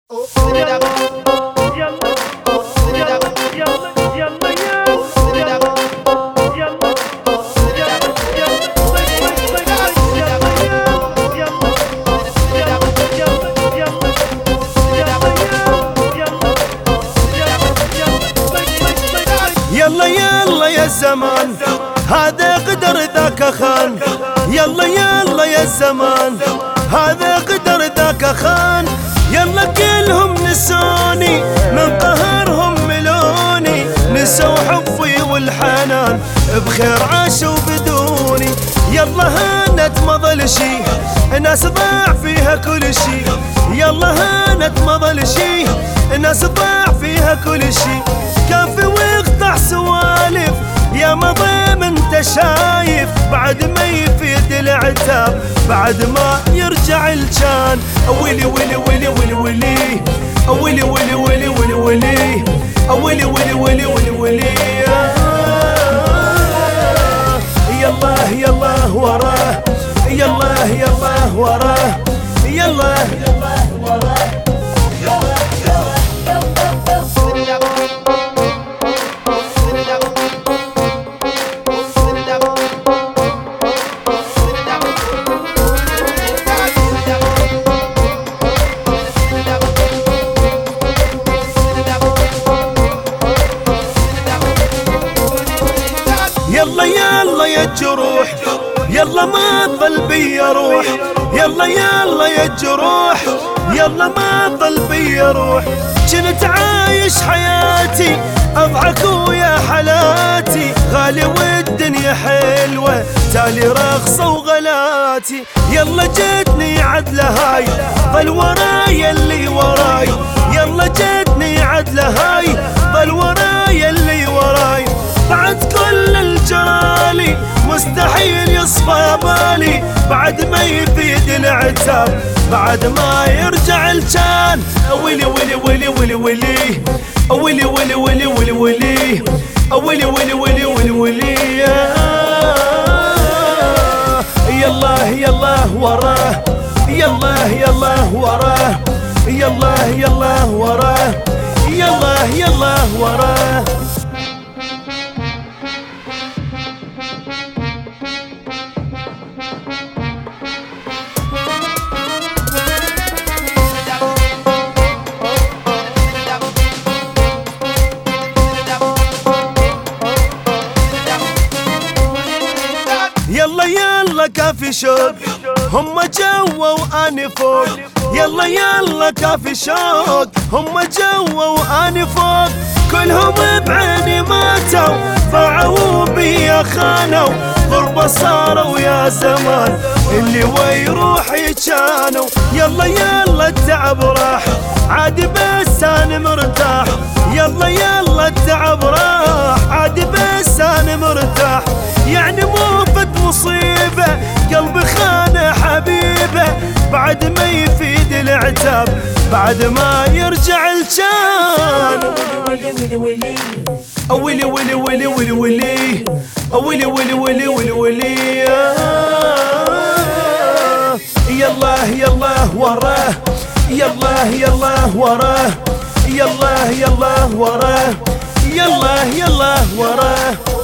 يلا يلا يا الزمان هذا قدر ذاك خان، يلا يلا يا الزمان هذا قدر ذاك خان. يلا كلهم نسوني من قهرهم ملوني، نسوا حبي والحنان بخير عاشوا بدوني. يلا هانت ما ظل شي ناس ضاع فيها كل شي، يلا هانت ما ظل شي ناس ضاع فيها كل شي. كافي واقطع سوالف يا مضيم انت شايف، بعد ما يفيد العتاب بعد ما يرجع الجان. ويلي ويلي ويلي ويلي ويلي ويلي ويلي ويلي ويلي ويلي ويلي ويلي ويلي ويلي ويلي. يلا يلا وراه، يلا يلا وراه، يلا يلا وراه. يلا يلا يا الجروح يلا ما ظل بي روح، يلا يلا يا الجروح يلا ما ظل بي روح. كنت عايش حياتي اضحك ويا حالاتي، غالي والدنيا حلوة تالي رخصة وغلاتي. يلا جتني عدلة هاي ظل وراي اللي وراي، يلا جتني عدلة هاي ظل وراي اللي وراي. بعد كل الجرالي مستحيل يصفى بالي، بعد ما يفيد العتاب بعد ما يرجع الجان. ويلي ويلي ويلي ويلي ويلي ويلي ويلي ويلي ويلي ويلي ويلي ويلي ويلي ويلي ويلي. يلا يلا وراه، يلا يلا وراه، يلا يلا وراه، يلا يلا وراه. يلا يلا كافي شوق هم جوا واني فوق، يلا يلا كافي شوق هم جوا واني فوق. كلهم بعيني ماتوا ضاعوا بيا خانوا، غربة صاروا يا زمان اللي ويروحي كانوا. يلا يلا التعب راح عادي بس انا مرتاح، يلا يلا التعب راح عادي بس انا مرتاح. يعني مو فد مصيبة قلبي خانه حبيبه، بعد ما يفيد العتاب بعد ما يرجع الجان. ويلي ويلي ويلي ويلي ويلي ويلي ويلي ويلي ويلي ويلي. يلا يلا وراه، يلا يلا وراه، يلا يلا وراه، يلا يلا وراه.